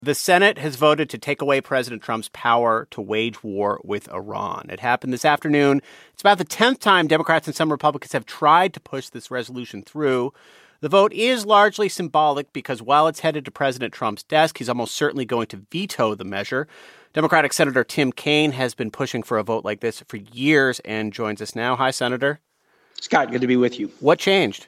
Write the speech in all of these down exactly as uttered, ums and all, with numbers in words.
The Senate has voted to take away President Trump's power to wage war with Iran. It happened this afternoon. It's about the tenth time Democrats and some Republicans have tried to push this resolution through. The vote is largely symbolic because while it's headed to President Trump's desk, he's almost certainly going to veto the measure. Democratic Senator Tim Kaine has been pushing for a vote like this for years and joins us now. Hi, Senator. Scott, good to be with you. What changed?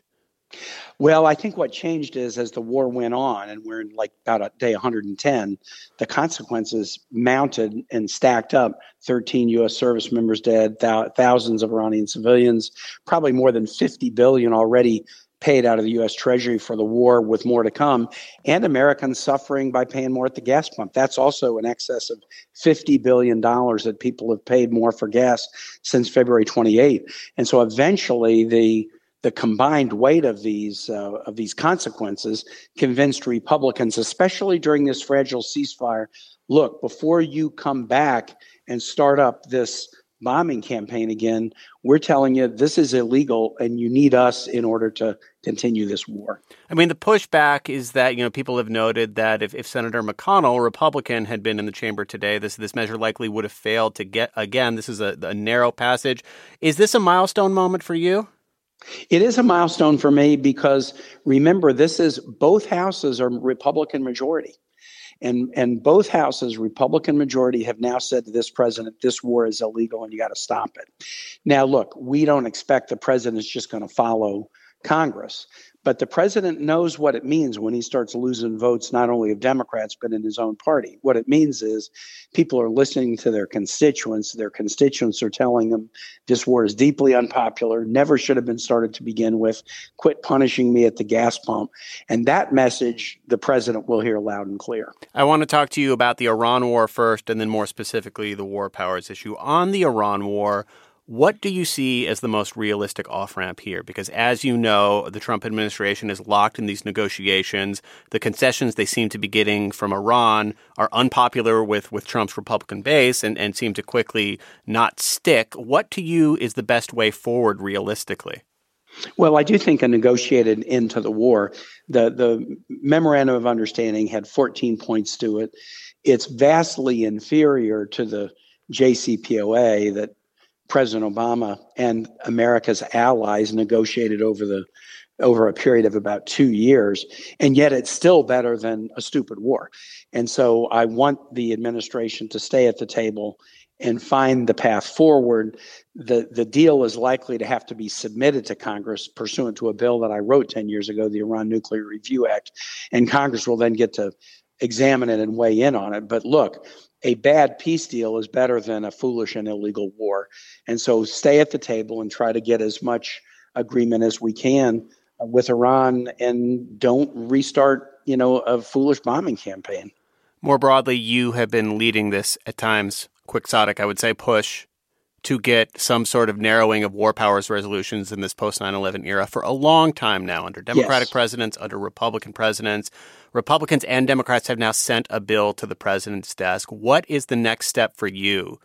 Well, I think what changed is as the war went on, and we're in like about day one hundred ten, the consequences mounted and stacked up. thirteen U S service members dead, th- thousands of Iranian civilians, probably more than fifty billion dollars already paid out of the U S Treasury for the war with more to come, and Americans suffering by paying more at the gas pump. That's also in excess of fifty billion dollars that people have paid more for gas since February twenty-eighth. And so eventually the The combined weight of these uh, of these consequences convinced Republicans, especially during this fragile ceasefire, look, before you come back and start up this bombing campaign again, we're telling you this is illegal and you need us in order to continue this war. I mean, the pushback is that, you know, people have noted that if, if Senator McConnell, a Republican, had been in the chamber today, this this measure likely would have failed to get, again, this is a, a narrow passage. Is this a milestone moment for you? It is a milestone for me because, remember, this is both houses are Republican majority. And, and both houses, Republican majority, have now said to this president, this war is illegal and you got to stop it. Now, look, we don't expect the president's just going to follow Congress. But the president knows what it means when he starts losing votes, not only of Democrats, but in his own party. What it means is people are listening to their constituents. Their constituents are telling them this war is deeply unpopular, never should have been started to begin with. Quit punishing me at the gas pump. And that message the president will hear loud and clear. I want to talk to you about the Iran war first, and then more specifically the war powers issue. On the Iran war, what do you see as the most realistic off-ramp here? Because as you know, the Trump administration is locked in these negotiations. The concessions they seem to be getting from Iran are unpopular with, with Trump's Republican base and, and seem to quickly not stick. What to you is the best way forward realistically? Well, I do think a negotiated end to the war. The, the memorandum of understanding had fourteen points to it. It's vastly inferior to the J C P O A that President Obama and America's allies negotiated over the over a period of about two years, and yet it's still better than a stupid war. And so I want the administration to stay at the table and find the path forward. The the deal is likely to have to be submitted to Congress pursuant to a bill that I wrote ten years ago, the Iran Nuclear Review Act, and Congress will then get to examine it and weigh in on it. But look, a bad peace deal is better than a foolish and illegal war. And so stay at the table and try to get as much agreement as we can with Iran and don't restart, you know, a foolish bombing campaign. More broadly, you have been leading this at times quixotic, I would say, push to get some sort of narrowing of war powers resolutions in this post nine eleven era for a long time now, under Democratic yes. presidents, under Republican presidents. Republicans and Democrats have now sent a bill to the president's desk. What is the next step for you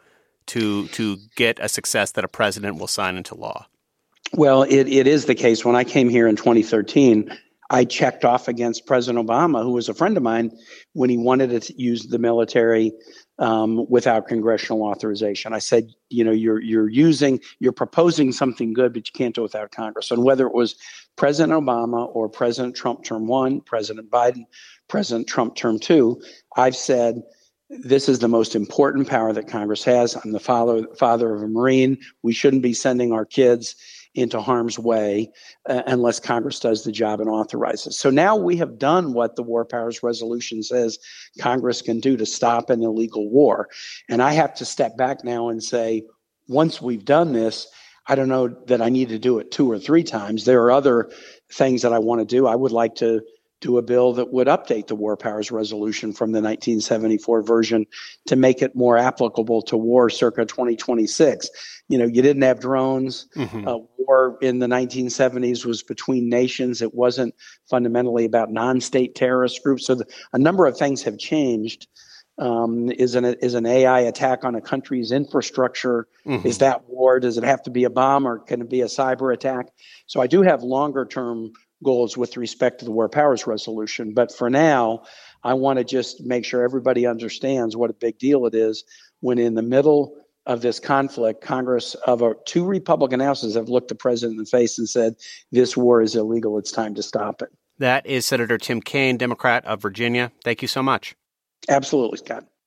to to get a success that a president will sign into law? Well, it, it is the case. When I came here in twenty thirteen, I checked off against President Obama, who was a friend of mine, when he wanted to use the military um, without congressional authorization. I said, you know, you're you're using, you're proposing something good, but you can't do it without Congress. And whether it was President Obama or President Trump term one, President Biden, President Trump term two, I've said, this is the most important power that Congress has. I'm the father, father of a Marine. We shouldn't be sending our kids into harm's way uh, unless Congress does the job and authorizes. So now we have done what the War Powers Resolution says Congress can do to stop an illegal war. And I have to step back now and say, once we've done this, I don't know that I need to do it two or three times. There are other things that I want to do. I would like to do a bill that would update the War Powers Resolution from the nineteen seventy-four version to make it more applicable to war circa twenty twenty-six. You know, you didn't have drones. Mm-hmm. Uh, war in the nineteen seventies was between nations. It wasn't fundamentally about non-state terrorist groups. So the, a number of things have changed. Um, is an is an A I attack on a country's infrastructure? Mm-hmm. Is that war? Does it have to be a bomb or can it be a cyber attack? So I do have longer term goals with respect to the War Powers Resolution. But for now, I want to just make sure everybody understands what a big deal it is when in the middle of this conflict, Congress of uh, two Republican houses have looked the president in the face and said, this war is illegal. It's time to stop it. That is Senator Tim Kaine, Democrat of Virginia. Thank you so much. Absolutely, Scott.